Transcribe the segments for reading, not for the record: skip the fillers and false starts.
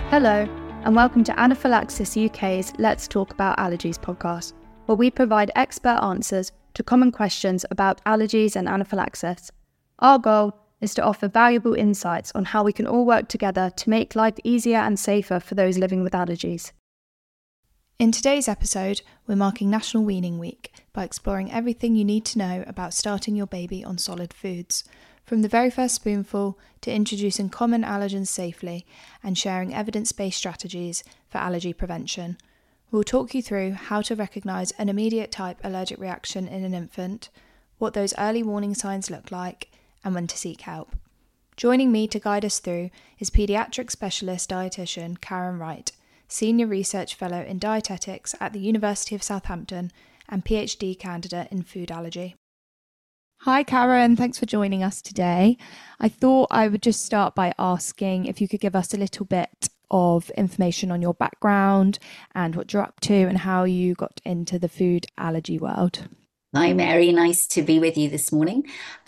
Hello, and welcome to Anaphylaxis UK's Let's Talk About Allergies podcast, where we provide expert answers to common questions about allergies and anaphylaxis. Our goal is to offer valuable insights on how we can all work together to make life easier and safer for those living with allergies. In today's episode, we're marking National Weaning Week by exploring everything you need to know about starting your baby on solid foods, from the very first spoonful to introducing common allergens safely and sharing evidence-based strategies for allergy prevention. We'll talk you through how to recognise an immediate type allergic reaction in an infant, what those early warning signs look like, and when to seek help. Joining me to guide us through is paediatric specialist dietitian Karen Wright, Senior Research Fellow in Dietetics at the University of Southampton and PhD candidate in food allergy. Hi Karen, thanks for joining us today. I thought I would just start by asking if you could give us a little bit of information on your background and what you're up to and how you got into the food allergy world. Hi, Mary. Nice to be with you this morning.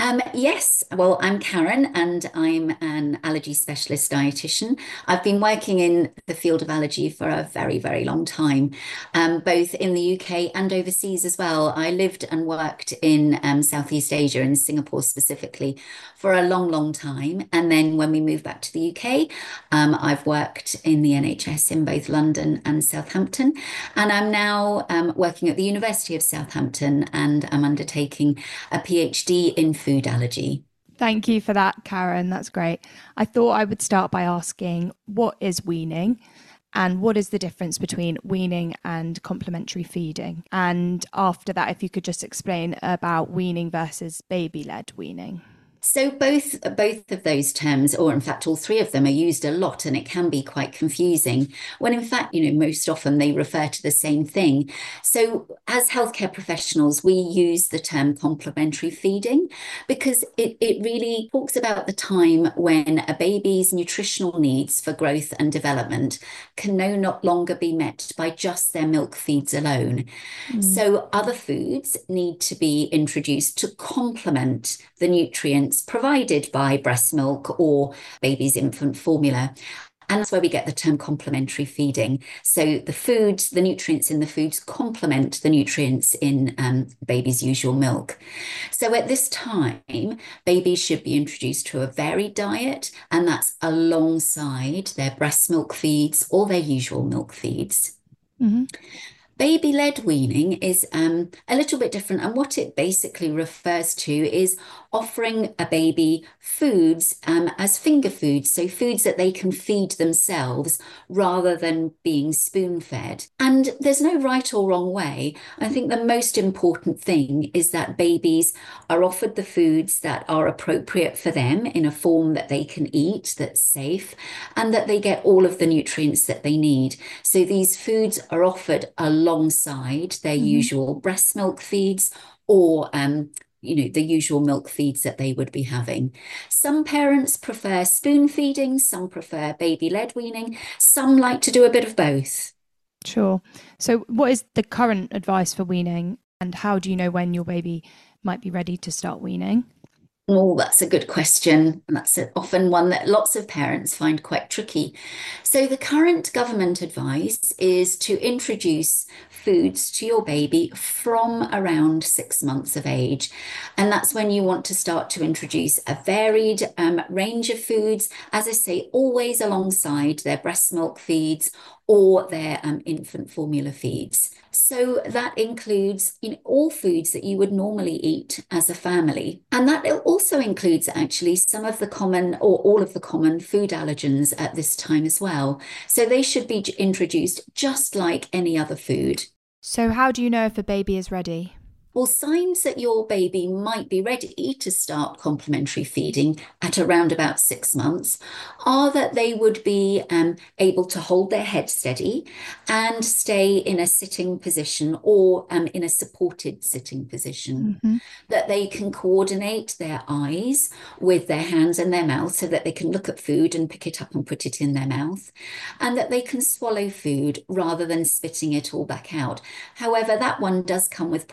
Yes, well, I'm Karen and I'm an allergy specialist dietitian. I've been working in the field of allergy for a very, very long time, both in the UK and overseas as well. I lived and worked in Southeast Asia, in Singapore specifically, for a long, long time. And then when we moved back to the UK, I've worked in the NHS in both London and Southampton. And I'm now working at the University of Southampton and I'm undertaking a PhD in food allergy. Thank you for that, Karen. That's great. I thought I would start by asking, what is weaning? And what is the difference between weaning and complementary feeding? And after that, if you could just explain about weaning versus baby-led weaning. So both of those terms, or in fact all three of them, are used a lot, and it can be quite confusing when in fact, most often they refer to the same thing. So as healthcare professionals, we use the term complementary feeding because it really talks about the time when a baby's nutritional needs for growth and development can no longer be met by just their milk feeds alone. So other foods need to be introduced to complement the nutrients provided by breast milk or baby's infant formula. And that's where we get the term complementary feeding. So the nutrients in the foods complement the nutrients in baby's usual milk. So at this time, babies should be introduced to a varied diet, and that's alongside their breast milk feeds or their usual milk feeds. Mm-hmm. Baby-led weaning is a little bit different, and what it basically refers to is offering a baby foods as finger foods, so foods that they can feed themselves rather than being spoon-fed. And there's no right or wrong way. I think the most important thing is that babies are offered the foods that are appropriate for them in a form that they can eat, that's safe, and that they get all of the nutrients that they need. So these foods are offered alongside their usual breast milk feeds or the usual milk feeds that they would be having. Some parents prefer spoon feeding, some prefer baby-led weaning, some like to do a bit of both. Sure. So what is the current advice for weaning, and how do you know when your baby might be ready to start weaning? Oh, that's a good question. And that's often one that lots of parents find quite tricky. So the current government advice is to introduce foods to your baby from around 6 months of age. And that's when you want to start to introduce a varied range of foods, as I say, always alongside their breast milk feeds or their infant formula feeds. So that includes all foods that you would normally eat as a family. And that also includes actually some of the common or all of the common food allergens at this time as well. So they should be introduced just like any other food. So how do you know if a baby is ready? Well, signs that your baby might be ready to start complementary feeding at around about 6 months are that they would be able to hold their head steady and stay in a sitting position or in a supported sitting position. That they can coordinate their eyes with their hands and their mouth so that they can look at food and pick it up and put it in their mouth, and that they can swallow food rather than spitting it all back out. However, that one does come with practice.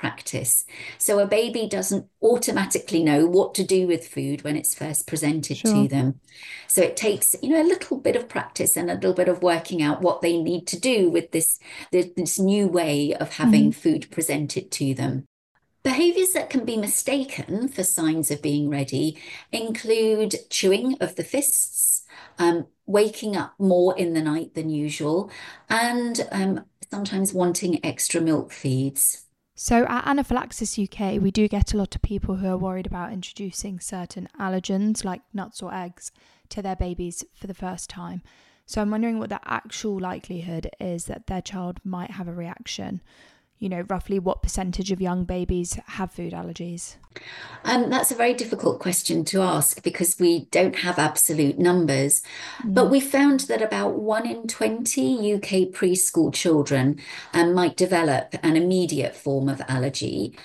practice. So a baby doesn't automatically know what to do with food when it's first presented to them. So it takes, a little bit of practice and a little bit of working out what they need to do with this new way of having food presented to them. Behaviours that can be mistaken for signs of being ready include chewing of the fists, waking up more in the night than usual, and sometimes wanting extra milk feeds. So at Anaphylaxis UK, we do get a lot of people who are worried about introducing certain allergens like nuts or eggs to their babies for the first time. So I'm wondering what the actual likelihood is that their child might have a reaction. Roughly what percentage of young babies have food allergies? That's a very difficult question to ask because we don't have absolute numbers. But we found that about 1 in 20 UK preschool children might develop an immediate form of allergy.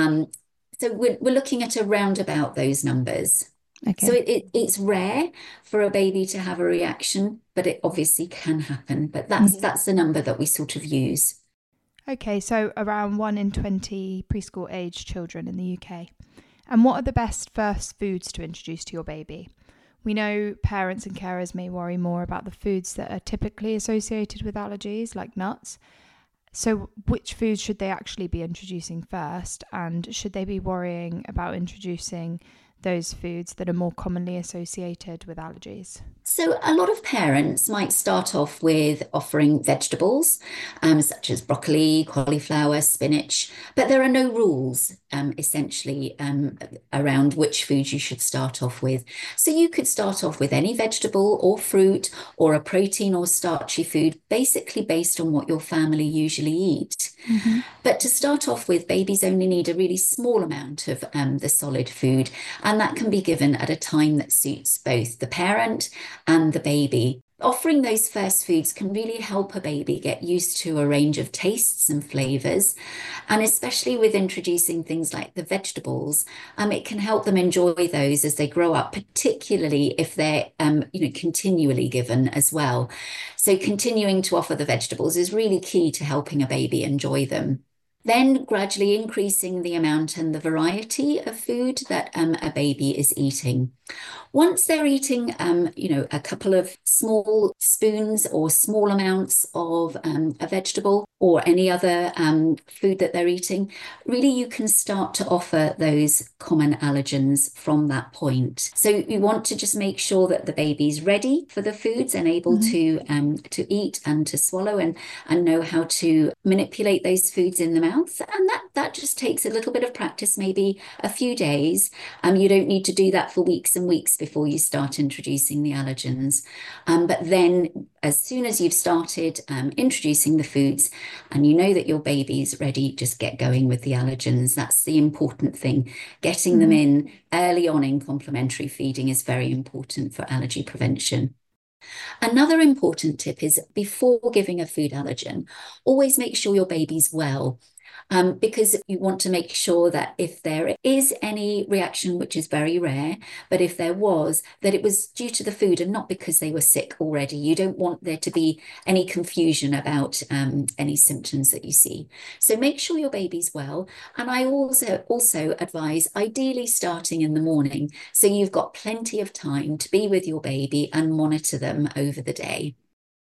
So we're looking at around about those numbers. Okay. So it's rare for a baby to have a reaction, but it obviously can happen. But that's the number that we sort of use. Okay, so around 1 in 20 preschool age children in the UK. And what are the best first foods to introduce to your baby? We know parents and carers may worry more about the foods that are typically associated with allergies, like nuts. So which foods should they actually be introducing first? And should they be worrying about introducing those foods that are more commonly associated with allergies? So a lot of parents might start off with offering vegetables, such as broccoli, cauliflower, spinach, but there are no rules, essentially, around which foods you should start off with. So you could start off with any vegetable or fruit or a protein or starchy food, basically based on what your family usually eat. But to start off with, babies only need a really small amount of the solid food, and that can be given at a time that suits both the parent and the baby. Offering those first foods can really help a baby get used to a range of tastes and flavors. And especially with introducing things like the vegetables, it can help them enjoy those as they grow up, particularly if they're continually given as well. So continuing to offer the vegetables is really key to helping a baby enjoy them. Then gradually increasing the amount and the variety of food that a baby is eating. Once they're eating, a couple of small spoons or small amounts of a vegetable or any other food that they're eating, really you can start to offer those common allergens from that point. So you want to just make sure that the baby's ready for the foods and able to eat and to swallow and know how to manipulate those foods in the mouth. And that just takes a little bit of practice, maybe a few days. You don't need to do that for weeks and weeks before you start introducing the allergens. But then as soon as you've started introducing the foods and you know that your baby's ready, just get going with the allergens. That's the important thing. Getting them in early on in complementary feeding is very important for allergy prevention. Another important tip is before giving a food allergen, always make sure your baby's well. Because you want to make sure that if there is any reaction, which is very rare, but if there was, that it was due to the food and not because they were sick already. You don't want there to be any confusion about any symptoms that you see. So make sure your baby's well. And I also advise ideally starting in the morning, so you've got plenty of time to be with your baby and monitor them over the day.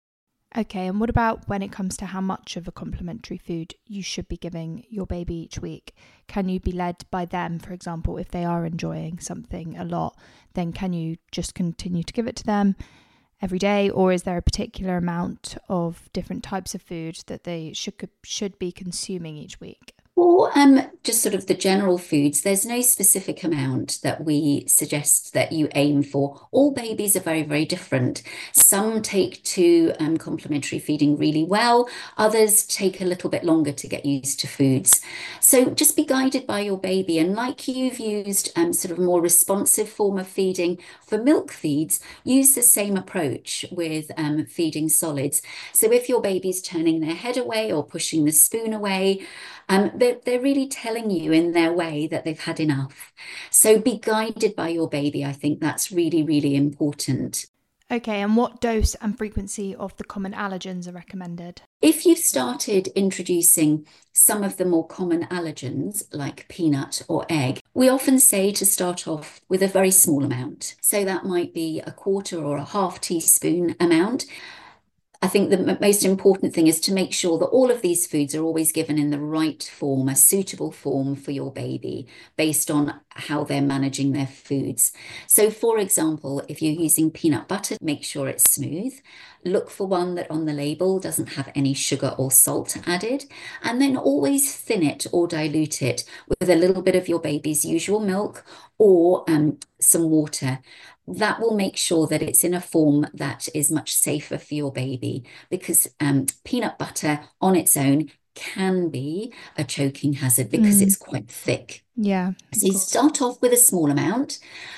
Okay, and what about when it comes to how much of a complementary food you should be giving your baby each week? Can you be led by them, for example, if they are enjoying something a lot, then can you just continue to give it to them every day? Or is there a particular amount of different types of food that they should be consuming each week? For just sort of the general foods, there's no specific amount that we suggest that you aim for. All babies are very, very different. Some take to complementary feeding really well. Others take a little bit longer to get used to foods. So just be guided by your baby. And like you've used sort of a more responsive form of feeding for milk feeds, use the same approach with feeding solids. So if your baby's turning their head away or pushing the spoon away, they're really telling you in their way that they've had enough. So be guided by your baby. I think that's really, really important. Okay, and what dose and frequency of the common allergens are recommended? If you've started introducing some of the more common allergens like peanut or egg, we often say to start off with a very small amount. So that might be a quarter or a half teaspoon amount. I think the most important thing is to make sure that all of these foods are always given in the right form, a suitable form for your baby based on how they're managing their foods. So, for example, if you're using peanut butter, make sure it's smooth. Look for one that on the label doesn't have any sugar or salt added, and then always thin it or dilute it with a little bit of your baby's usual milk or some water. That will make sure that it's in a form that is much safer for your baby, because peanut butter on its own can be a choking hazard because it's quite thick. Yeah. So you start off with a small amount,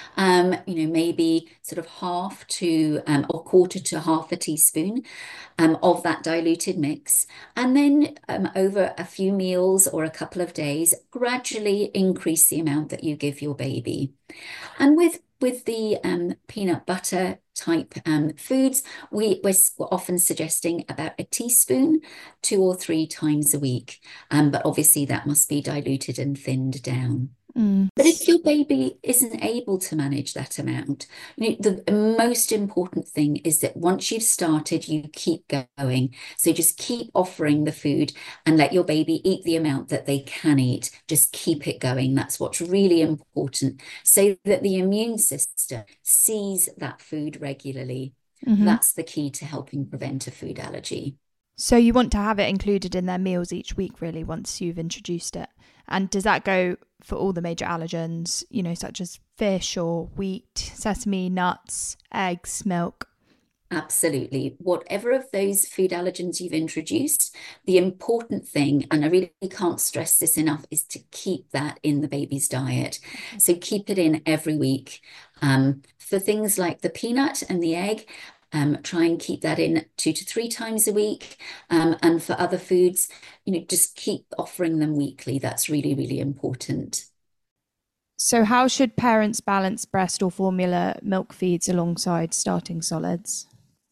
maybe sort of half to or quarter to half a teaspoon of that diluted mix. And then over a few meals or a couple of days, gradually increase the amount that you give your baby. And with the peanut butter type foods, we're often suggesting about a teaspoon 2 or 3 times a week. But obviously that must be diluted and thinned down. But if your baby isn't able to manage that amount, the most important thing is that once you've started, you keep going. So just keep offering the food and let your baby eat the amount that they can eat. Just keep it going. That's what's really important, so that the immune system sees that food regularly. That's the key to helping prevent a food allergy. So you want to have it included in their meals each week, really, once you've introduced it. And does that go for all the major allergens, such as fish or wheat, sesame, nuts, eggs, milk? Absolutely. Whatever of those food allergens you've introduced, the important thing, and I really can't stress this enough, is to keep that in the baby's diet. So keep it in every week. For things like the peanut and the egg, try and keep that in 2 to 3 times a week. And for other foods, just keep offering them weekly. That's really, really important. So how should parents balance breast or formula milk feeds alongside starting solids?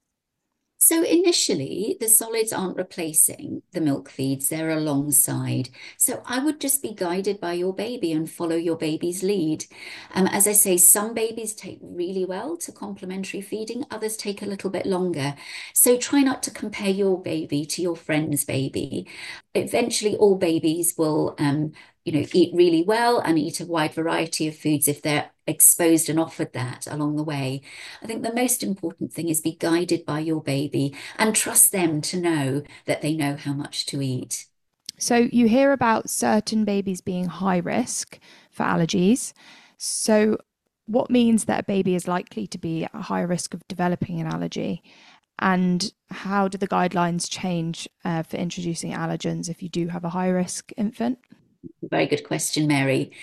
So initially, the solids aren't replacing the milk feeds, they're alongside. So I would just be guided by your baby and follow your baby's lead. As I say, some babies take really well to complementary feeding, others take a little bit longer. So try not to compare your baby to your friend's baby. Eventually, all babies will eat really well and eat a wide variety of foods if they're exposed and offered that along the way. I think the most important thing is be guided by your baby and trust them to know that they know how much to eat. So you hear about certain babies being high risk for allergies. So what means that a baby is likely to be at a high risk of developing an allergy? And how do the guidelines change for introducing allergens if you do have a high risk infant? Very good question, Mary.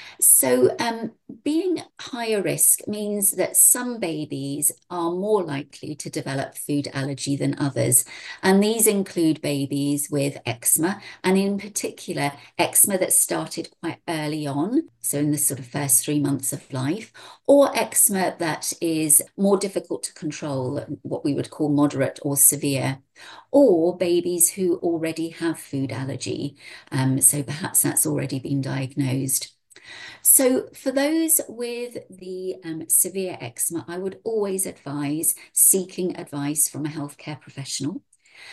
So being higher risk means that some babies are more likely to develop food allergy than others. And these include babies with eczema, and in particular, eczema that started quite early on, so in the sort of first 3 months of life, or eczema that is more difficult to control, what we would call moderate or severe, or babies who already have food allergy. So perhaps that's already been diagnosed. So for those with the severe eczema, I would always advise seeking advice from a healthcare professional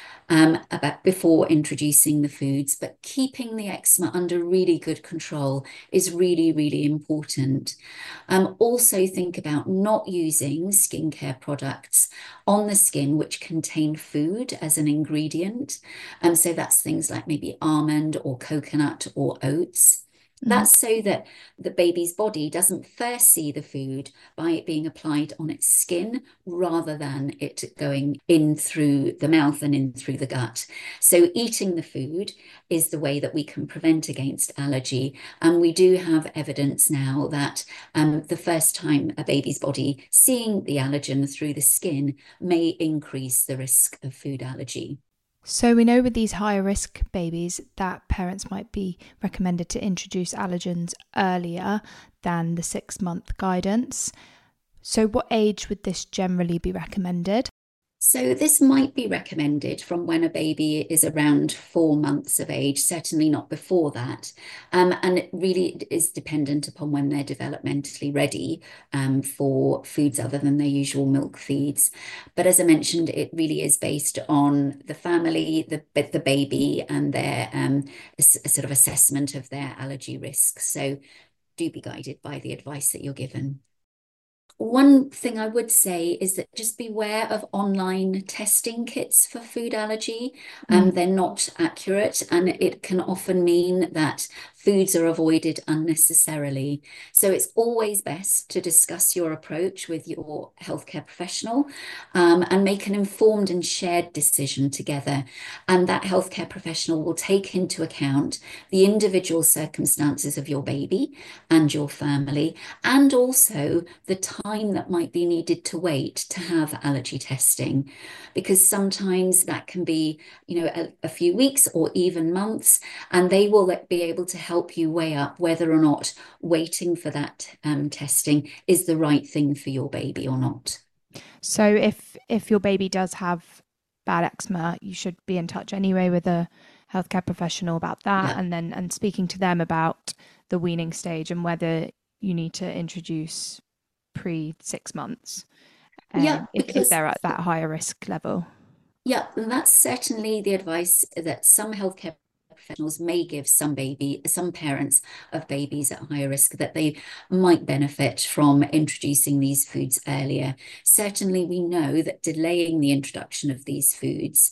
about before introducing the foods, but keeping the eczema under really good control is really, really important. Also think about not using skincare products on the skin which contain food as an ingredient. So that's things like maybe almond or coconut or oats. That's so that the baby's body doesn't first see the food by it being applied on its skin rather than it going in through the mouth and in through the gut. So eating the food is the way that we can prevent against allergy. And we do have evidence now that the first time a baby's body seeing the allergen through the skin may increase the risk of food allergy. So we know with these higher risk babies that parents might be recommended to introduce allergens earlier than the 6-month guidance. So what age would this generally be recommended? So this might be recommended from when a baby is around 4 months of age, certainly not before that. And it really is dependent upon when they're developmentally ready for foods other than their usual milk feeds. But as I mentioned, it really is based on the family, the baby, and their a sort of assessment of their allergy risks. So do be guided by the advice that you're given. One thing I would say is that just beware of online testing kits for food allergy. They're not accurate, and it can often mean that foods are avoided unnecessarily. So it's always best to discuss your approach with your healthcare professional, and make an informed and shared decision together. And that healthcare professional will take into account the individual circumstances of your baby and your family, and also the time that might be needed to wait to have allergy testing, because sometimes that can be, a few weeks or even months, and they will be able to help you weigh up whether or not waiting for that testing is the right thing for your baby or not. So if your baby does have bad eczema, you should be in touch anyway with a healthcare professional about that, Yeah. and speaking to them about the weaning stage and whether you need to introduce pre 6 months, Yeah, if because they're at that higher risk level. yeah, and that's certainly the advice that some healthcare professionals may give some parents of babies at higher risk, that they might benefit from introducing these foods earlier. Certainly, we know that delaying the introduction of these foods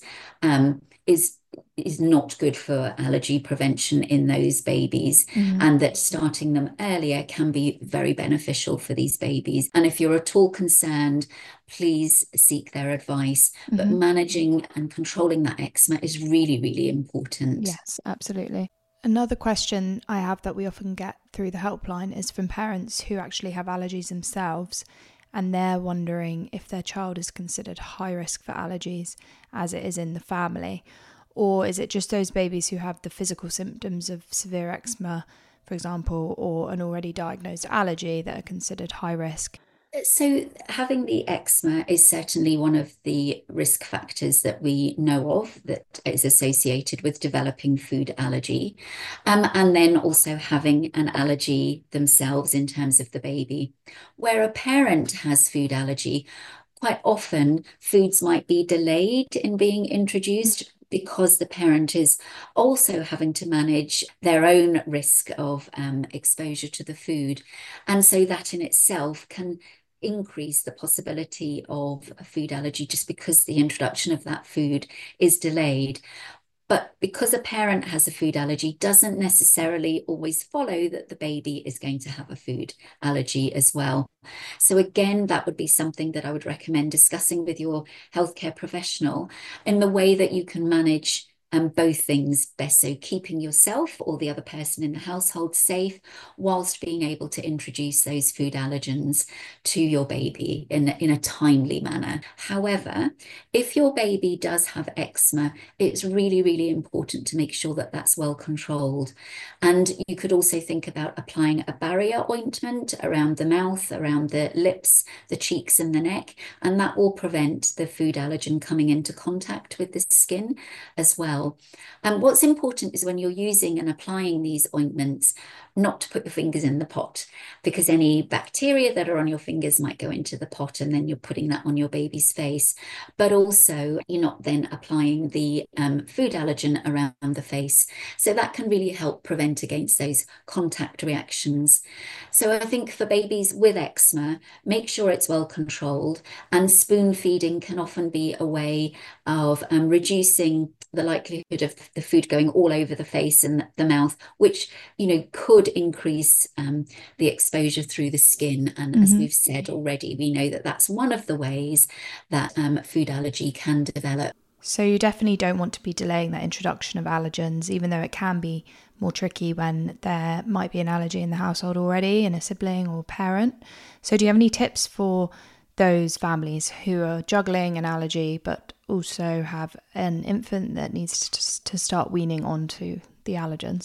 is not good for allergy prevention in those babies, and that starting them earlier can be very beneficial for these babies. And if you're at all concerned, please seek their advice. But managing and controlling that eczema is really, really important. Yes, absolutely. Another question I have that we often get through the helpline is from parents who actually have allergies themselves, and they're wondering if their child is considered high risk for allergies as it is in the family, or is it just those babies who have the physical symptoms of severe eczema, for example, or an already diagnosed allergy that are considered high risk? So, having the eczema is certainly one of the risk factors that we know of that is associated with developing food allergy. And then also having an allergy themselves in terms of the baby. Where a parent has food allergy, quite often foods might be delayed in being introduced because the parent is also having to manage their own risk of exposure to the food. And so that in itself can increase the possibility of a food allergy just because the introduction of that food is delayed. But because a parent has a food allergy doesn't necessarily always follow that the baby is going to have a food allergy as well. So again, that would be something that I would recommend discussing with your healthcare professional in the way that you can manage both things best. So keeping yourself or the other person in the household safe whilst being able to introduce those food allergens to your baby in a timely manner. However, if your baby does have eczema, it's really, really important to make sure that that's well controlled. And you could also think about applying a barrier ointment around the mouth, around the lips, the cheeks, and the neck, and that will prevent the food allergen coming into contact with the skin as well. And what's important is when you're using and applying these ointments, not to put your fingers in the pot, because any bacteria that are on your fingers might go into the pot and then you're putting that on your baby's face. But also, you're not then applying the food allergen around the face. So that can really help prevent against those contact reactions. So I think for babies with eczema, make sure it's well controlled, and spoon feeding can often be a way of reducing the likelihood of the food going all over the face and the mouth, which, could increase the exposure through the skin. And as we've said already, we know that that's one of the ways that food allergy can develop. So you definitely don't want to be delaying that introduction of allergens, even though it can be more tricky when there might be an allergy in the household already in a sibling or parent. So do you have any tips for those families who are juggling an allergy but also have an infant that needs to start weaning onto the allergens?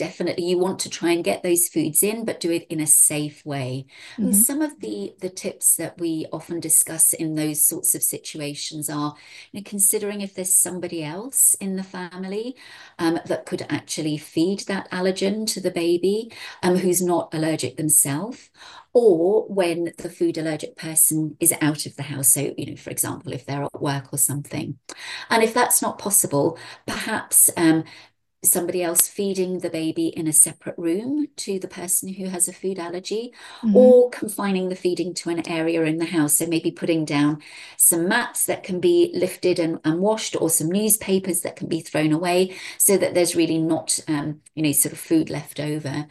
definitely you want to try and get those foods in, but do it in a safe way. And some of the tips that we often discuss in those sorts of situations are, considering if there's somebody else in the family that could actually feed that allergen to the baby who's not allergic themselves, or when the food allergic person is out of the house. So, for example, if they're at work or something. And if that's not possible, perhaps somebody else feeding the baby in a separate room to the person who has a food allergy, or confining the feeding to an area in the house. So maybe putting down some mats that can be lifted and washed, or some newspapers that can be thrown away, so that there's really not, sort of food left over.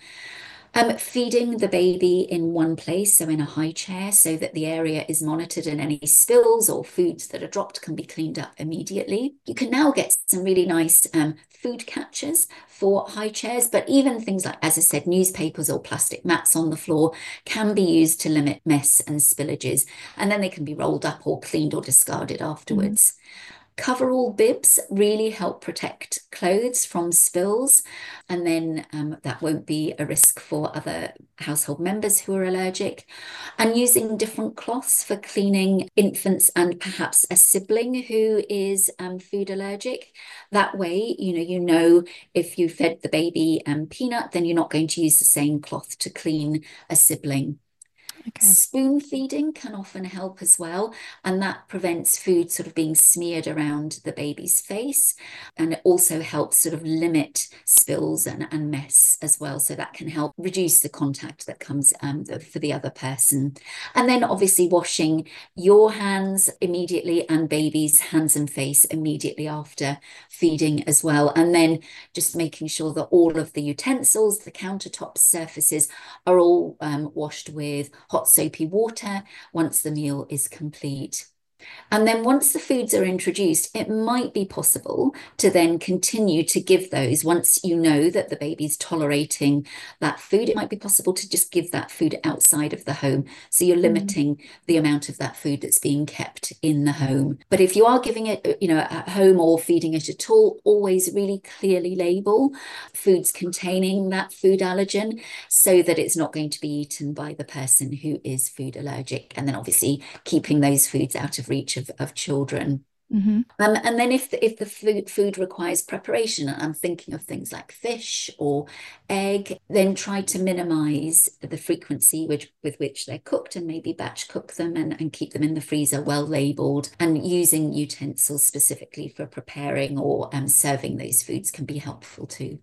Feeding the baby in one place, so in a high chair, so that the area is monitored and any spills or foods that are dropped can be cleaned up immediately. You can now get some really nice food catchers for high chairs, but even things like, as I said, newspapers or plastic mats on the floor can be used to limit mess and spillages, and then they can be rolled up or cleaned or discarded afterwards. Coverall bibs really help protect clothes from spills, and then that won't be a risk for other household members who are allergic. And using different cloths for cleaning infants and perhaps a sibling who is food allergic. That way, you know if you fed the baby peanut, then you're not going to use the same cloth to clean a sibling. Okay. Spoon feeding can often help as well, and that prevents food sort of being smeared around the baby's face, and it also helps sort of limit spills and mess as well, so that can help reduce the contact that comes for the other person. And then obviously washing your hands immediately and baby's hands and face immediately after feeding as well, and then just making sure that all of the utensils, the countertop surfaces, are all washed with hot soapy water once the meal is complete. And then once the foods are introduced, it might be possible to then continue to give those. Once you know that the baby's tolerating that food, it might be possible to just give that food outside of the home. So you're limiting the amount of that food that's being kept in the home. But if you are giving it, at home or feeding it at all, always really clearly label foods containing that food allergen, so that it's not going to be eaten by the person who is food allergic. And then obviously keeping those foods out of reach of children. And then if the food requires preparation, I'm thinking of things like fish or egg, then try to minimize the frequency with which they're cooked, and maybe batch cook them and keep them in the freezer well labeled, and using utensils specifically for preparing or serving those foods can be helpful too.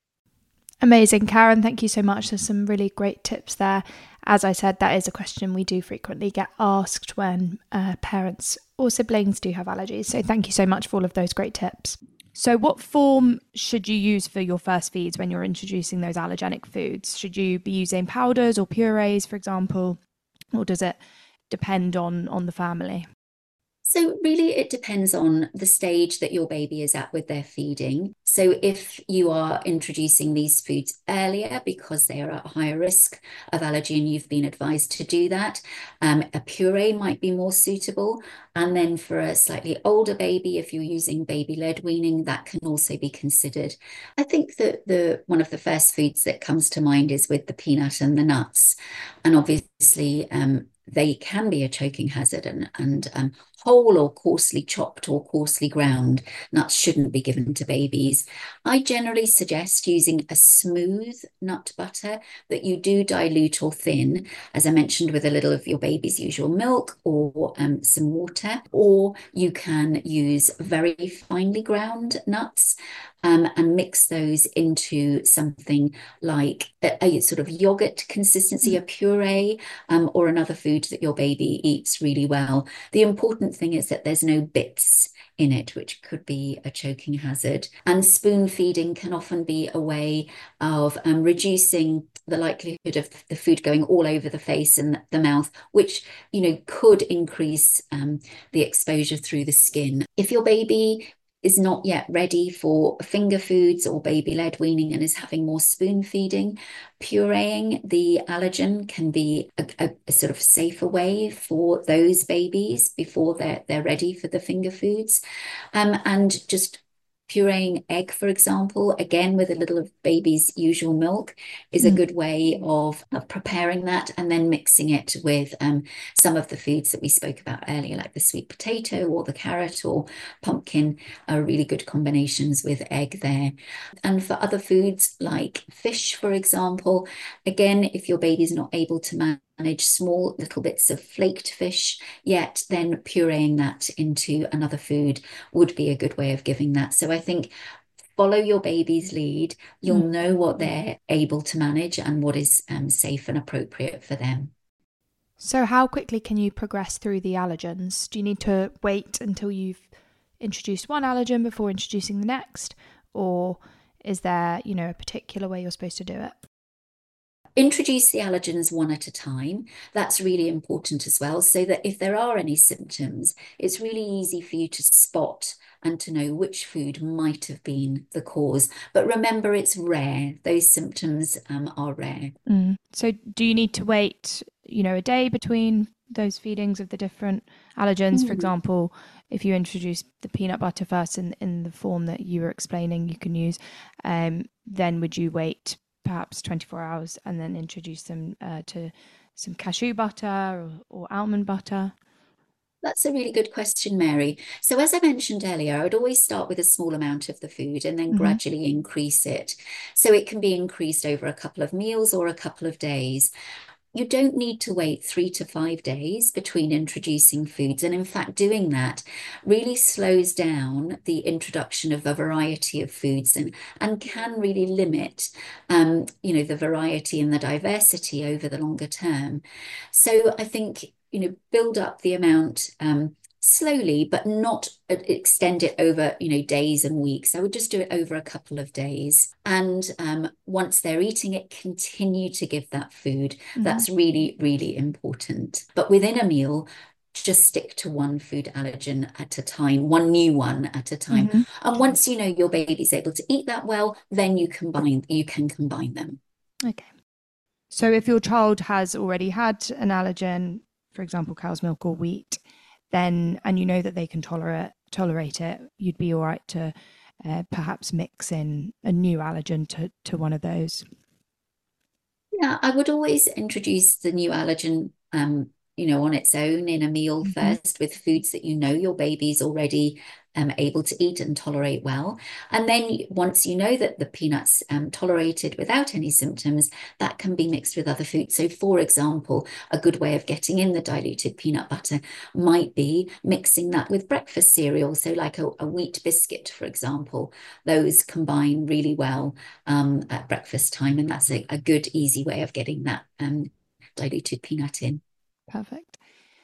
Amazing, Karen. Thank you so much. There's some really great tips there. As I said, that is a question we do frequently get asked when parents or siblings do have allergies. So thank you so much for all of those great tips. So what form should you use for your first feeds when you're introducing those allergenic foods? Should you be using powders or purees, for example? Or does it depend on the family? So really it depends on the stage that your baby is at with their feeding. So if you are introducing these foods earlier because they are at higher risk of allergy and you've been advised to do that, a puree might be more suitable. And then for a slightly older baby, if you're using baby-led weaning, that can also be considered. I think that one of the first foods that comes to mind is with the peanut and the nuts. And obviously, they can be a choking hazard, and whole or coarsely chopped or coarsely ground nuts shouldn't be given to babies. I generally suggest using a smooth nut butter that you do dilute or thin, as I mentioned, with a little of your baby's usual milk or some water, or you can use very finely ground nuts and mix those into something like a sort of yogurt consistency, a puree, or another food that your baby eats really well. The important thing is that there's no bits in it, which could be a choking hazard. And spoon feeding can often be a way of reducing the likelihood of the food going all over the face and the mouth, which, could increase the exposure through the skin. If your baby is not yet ready for finger foods or baby-led weaning and is having more spoon feeding, pureeing the allergen can be a sort of safer way for those babies before they're ready for the finger foods. And just Pureeing egg, for example, again with a little of baby's usual milk, is a good way of preparing that, and then mixing it with some of the foods that we spoke about earlier, like the sweet potato or the carrot or pumpkin, are really good combinations with egg there. And for other foods like fish, for example, again, if your baby's not able to manage small little bits of flaked fish yet, then pureeing that into another food would be a good way of giving that. So I think follow your baby's lead. You'll know what they're able to manage and what is safe and appropriate for them. So how quickly can you progress through the allergens? Do you need to wait until you've introduced one allergen before introducing the next? Or is there, a particular way you're supposed to do it? Introduce the allergens one at a time. That's really important as well, so that if there are any symptoms, it's really easy for you to spot and to know which food might have been the cause. But remember, it's rare. Those symptoms are rare. So do you need to wait, a day between those feedings of the different allergens? For example, if you introduce the peanut butter first in the form that you were explaining you can use, then would you wait perhaps 24 hours and then introduce them to some cashew butter or almond butter? That's a really good question, Mary. So as I mentioned earlier, I would always start with a small amount of the food and then gradually increase it. So it can be increased over a couple of meals or a couple of days. You don't need to wait 3 to 5 days between introducing foods. And in fact, doing that really slows down the introduction of a variety of foods and can really limit, the variety and the diversity over the longer term. So I think, build up the amount slowly, but not extend it over, days and weeks. I would just do it over a couple of days. And once they're eating it, continue to give that food. That's really, really important. But within a meal, just stick to one food allergen at a time, one new one at a time. And once you know your baby's able to eat that well, then you can combine them. Okay. So if your child has already had an allergen, for example, cow's milk or wheat, then, and you know that they can tolerate it, you'd be all right to perhaps mix in a new allergen to one of those. Yeah, I would always introduce the new allergen, on its own in a meal first, with foods that your baby's already able to eat and tolerate well. And then once you know that the peanuts tolerated without any symptoms, that can be mixed with other foods. So for example, a good way of getting in the diluted peanut butter might be mixing that with breakfast cereal. So like a wheat biscuit, for example, those combine really well at breakfast time. And that's a good, easy way of getting that diluted peanut in. Perfect.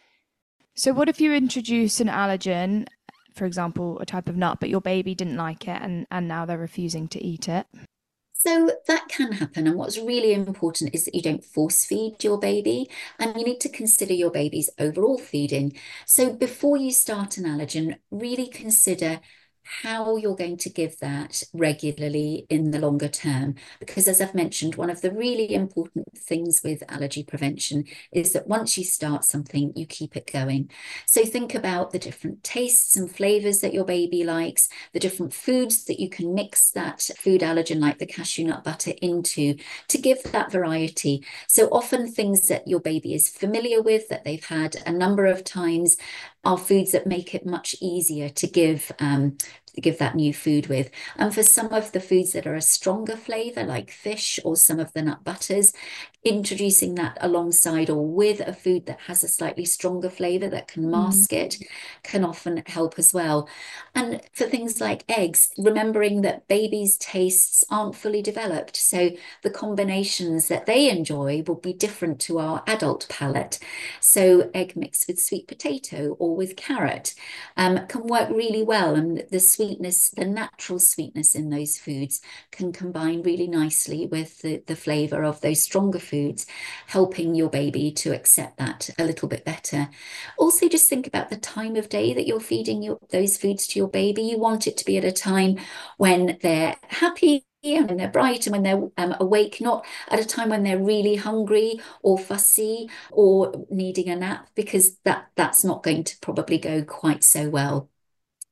So what if you introduce an allergen, for example, a type of nut, but your baby didn't like it and now they're refusing to eat it? So that can happen. And what's really important is that you don't force feed your baby, and you need to consider your baby's overall feeding. So before you start an allergen, really consider how you're going to give that regularly in the longer term. Because as I've mentioned, one of the really important things with allergy prevention is that once you start something, you keep it going. So think about the different tastes and flavors that your baby likes, the different foods that you can mix that food allergen like the cashew nut butter into to give that variety. So often things that your baby is familiar with, that they've had a number of times, are foods that make it much easier to give that new food with. And for some of the foods that are a stronger flavor, like fish or some of the nut butters, introducing that alongside or with a food that has a slightly stronger flavor that can mask it can often help as well. And for things like eggs, remembering that babies' tastes aren't fully developed. So the combinations that they enjoy will be different to our adult palate. So egg mixed with sweet potato or with carrot can work really well. And the sweetness, the natural sweetness in those foods can combine really nicely with the flavor of those stronger foods, helping your baby to accept that a little bit better. Also, just think about the time of day that you're feeding those foods to your baby. You want it to be at a time when they're happy and when they're bright and when they're awake, not at a time when they're really hungry or fussy or needing a nap, because that's not going to probably go quite so well.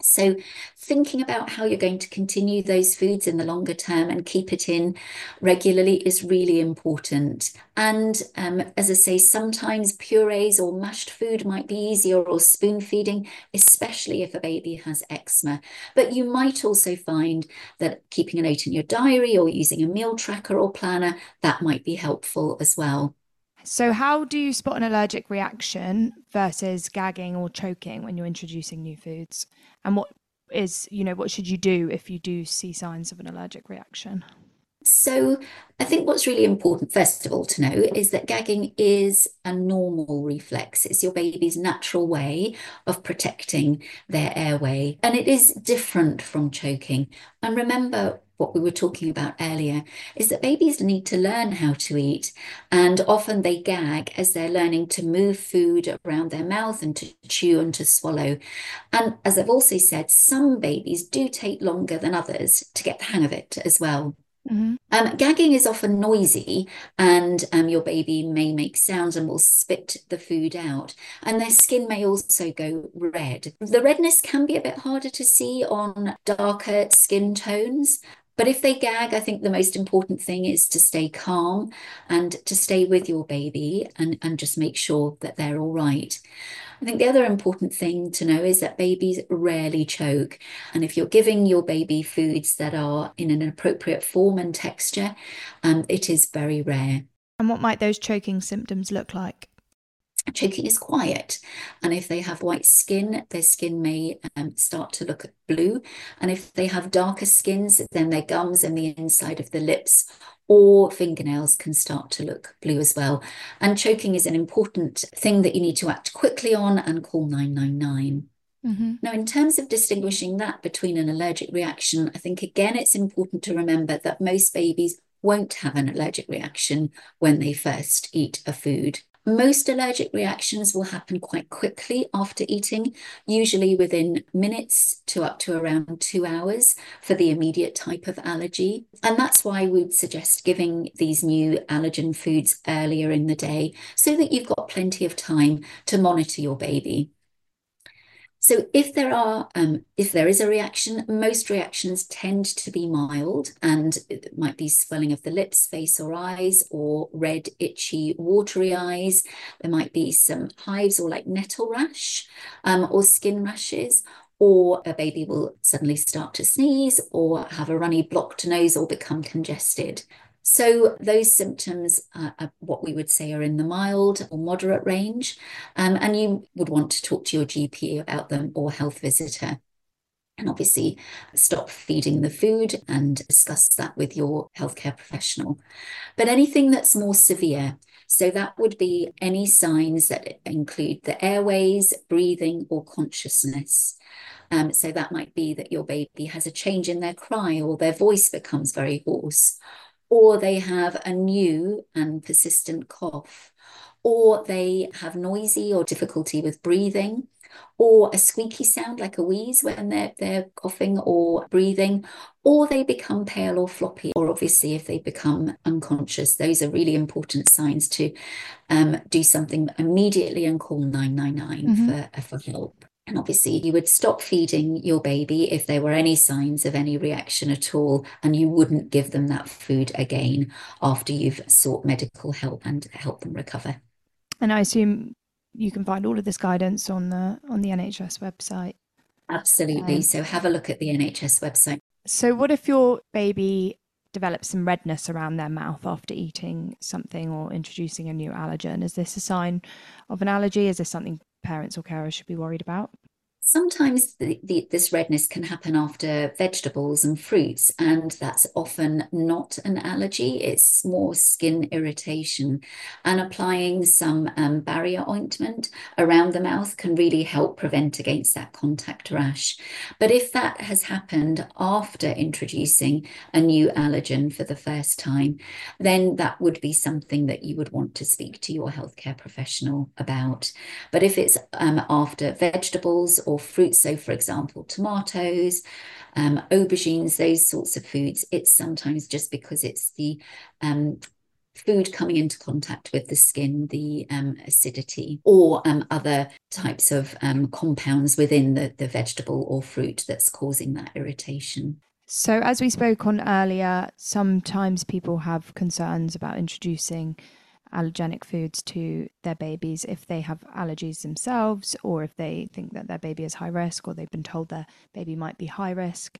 So thinking about how you're going to continue those foods in the longer term and keep it in regularly is really important. And as I say, sometimes purees or mashed food might be easier, or spoon feeding, especially if a baby has eczema. But you might also find that keeping a note in your diary or using a meal tracker or planner, that might be helpful as well. So how do you spot an allergic reaction versus gagging or choking when you're introducing new foods? And what should you do if you do see signs of an allergic reaction? So I think what's really important, first of all, to know is that gagging is a normal reflex. It's your baby's natural way of protecting their airway, and it is different from choking. And remember, what we were talking about earlier is that babies need to learn how to eat, and often they gag as they're learning to move food around their mouth and to chew and to swallow. And as I've also said, some babies do take longer than others to get the hang of it as well. Mm-hmm. Gagging is often noisy, and your baby may make sounds and will spit the food out, and their skin may also go red. The redness can be a bit harder to see on darker skin tones, but if they gag, I think the most important thing is to stay calm and to stay with your baby and just make sure that they're all right. I think the other important thing to know is that babies rarely choke. And if you're giving your baby foods that are in an appropriate form and texture, it is very rare. And what might those choking symptoms look like? Choking is quiet, and if they have white skin, their skin may start to look blue. And if they have darker skins, then their gums and the inside of the lips or fingernails can start to look blue as well. And choking is an important thing that you need to act quickly on and call 999. Mm-hmm. Now, in terms of distinguishing that between an allergic reaction, I think, again, it's important to remember that most babies won't have an allergic reaction when they first eat a food. Most allergic reactions will happen quite quickly after eating, usually within minutes to up to around 2 hours for the immediate type of allergy. And that's why we'd suggest giving these new allergen foods earlier in the day so that you've got plenty of time to monitor your baby. So if there is a reaction, most reactions tend to be mild, and it might be swelling of the lips, face or eyes, or red, itchy, watery eyes. There might be some hives or like nettle rash, or skin rashes, or a baby will suddenly start to sneeze or have a runny blocked nose or become congested. So those symptoms are what we would say are in the mild or moderate range, and you would want to talk to your GP about them or health visitor. And obviously stop feeding the food and discuss that with your healthcare professional. But anything that's more severe, so that would be any signs that include the airways, breathing, or consciousness. So that might be that your baby has a change in their cry, or their voice becomes very hoarse, or they have a new and persistent cough, or they have noisy or difficulty with breathing, or a squeaky sound like a wheeze when they're coughing or breathing, or they become pale or floppy, or obviously if they become unconscious. Those are really important signs to do something immediately and call 999 for help. And obviously you would stop feeding your baby if there were any signs of any reaction at all, and you wouldn't give them that food again after you've sought medical help and help them recover. And I assume you can find all of this guidance on the NHS website. Absolutely. So have a look at the NHS website. So what if your baby develops some redness around their mouth after eating something or introducing a new allergen? Is this a sign of an allergy? Is this something parents or carers should be worried about? Sometimes this redness can happen after vegetables and fruits, and that's often not an allergy. It's more skin irritation. And applying some barrier ointment around the mouth can really help prevent against that contact rash. But if that has happened after introducing a new allergen for the first time, then that would be something that you would want to speak to your healthcare professional about. But if it's after vegetables or fruits, so for example tomatoes, aubergines, those sorts of foods, it's sometimes just because it's the food coming into contact with the skin, the acidity, or other types of compounds within the vegetable or fruit that's causing that irritation. So as we spoke on earlier, sometimes people have concerns about introducing allergenic foods to their babies if they have allergies themselves, or if they think that their baby is high risk, or they've been told their baby might be high risk.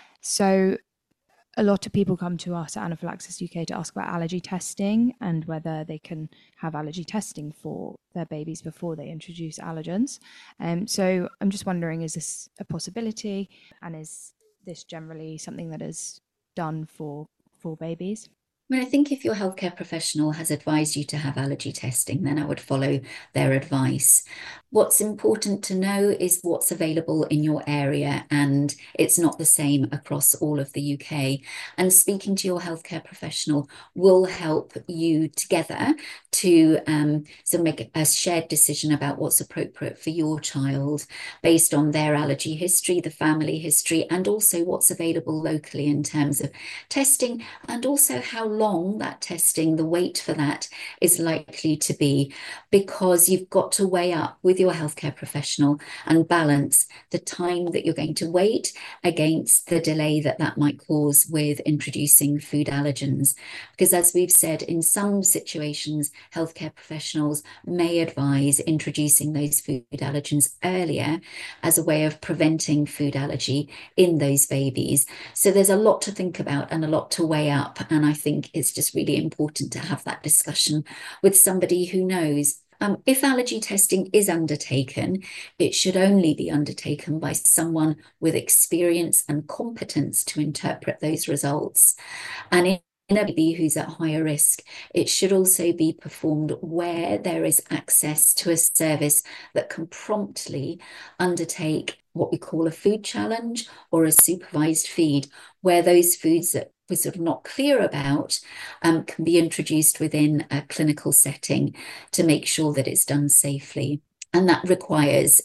So a lot of people come to us at Anaphylaxis UK to ask about allergy testing and whether they can have allergy testing for their babies before they introduce allergens. So I'm just wondering, is this a possibility, and is this generally something that is done for babies? I think if your healthcare professional has advised you to have allergy testing, then I would follow their advice. What's important to know is what's available in your area, and it's not the same across all of the UK. And speaking to your healthcare professional will help you together to make a shared decision about what's appropriate for your child based on their allergy history, the family history, and also what's available locally in terms of testing, and also how long that testing, the wait for that is likely to be, because you've got to weigh up with your healthcare professional and balance the time that you're going to wait against the delay that might cause with introducing food allergens. Because as we've said, in some situations, healthcare professionals may advise introducing those food allergens earlier as a way of preventing food allergy in those babies. So there's a lot to think about and a lot to weigh up. And I think it's just really important to have that discussion with somebody who knows. If allergy testing is undertaken, it should only be undertaken by someone with experience and competence to interpret those results. And in a baby who's at higher risk, it should also be performed where there is access to a service that can promptly undertake what we call a food challenge or a supervised feed, where those foods that we're sort of not clear about can be introduced within a clinical setting to make sure that it's done safely. And that requires,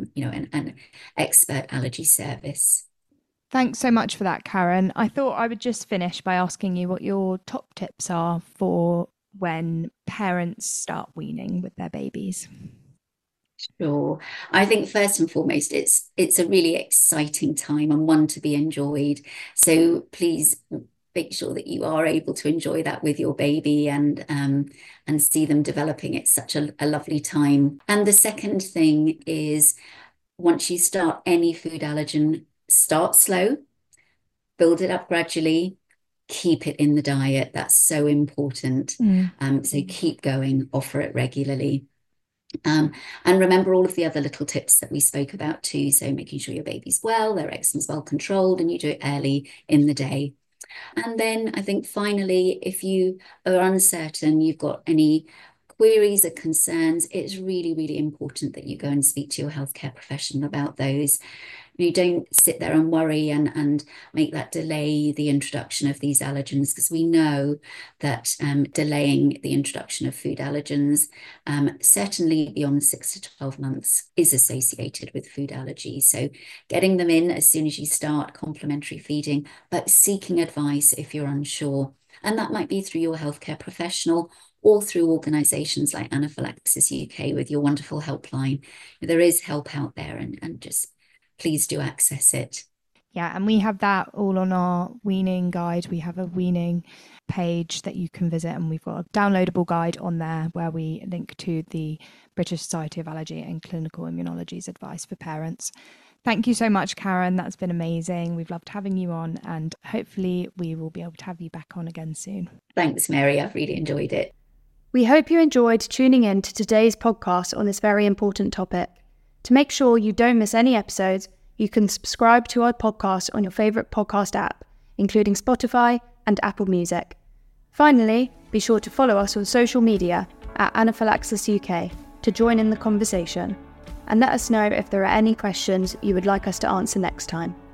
an expert allergy service. Thanks so much for that, Karen. I thought I would just finish by asking you what your top tips are for when parents start weaning with their babies. Sure. I think first and foremost, it's a really exciting time and one to be enjoyed. So please make sure that you are able to enjoy that with your baby and see them developing. It's such a lovely time. And the second thing is, once you start any food allergen, start slow, build it up gradually, keep it in the diet. That's so important. So keep going, offer it regularly. And remember all of the other little tips that we spoke about too. So making sure your baby's well, their eczema's well controlled, and you do it early in the day. And then I think finally, if you are uncertain, you've got any queries or concerns, it's really, really important that you go and speak to your healthcare professional about those. You don't sit there and worry and make that delay the introduction of these allergens, because we know that delaying the introduction of food allergens, certainly beyond 6 to 12 months, is associated with food allergies. So getting them in as soon as you start complementary feeding, but seeking advice if you're unsure. And that might be through your healthcare professional or through organisations like Anaphylaxis UK with your wonderful helpline. There is help out there, and just please do access it. Yeah, and we have that all on our weaning guide. We have a weaning page that you can visit, and we've got a downloadable guide on there where we link to the British Society of Allergy and Clinical Immunology's advice for parents. Thank you so much, Karen. That's been amazing. We've loved having you on, and hopefully we will be able to have you back on again soon. Thanks, Mary. I've really enjoyed it. We hope you enjoyed tuning in to today's podcast on this very important topic. To make sure you don't miss any episodes, you can subscribe to our podcast on your favourite podcast app, including Spotify and Apple Music. Finally, be sure to follow us on social media at Anaphylaxis UK to join in the conversation, and let us know if there are any questions you would like us to answer next time.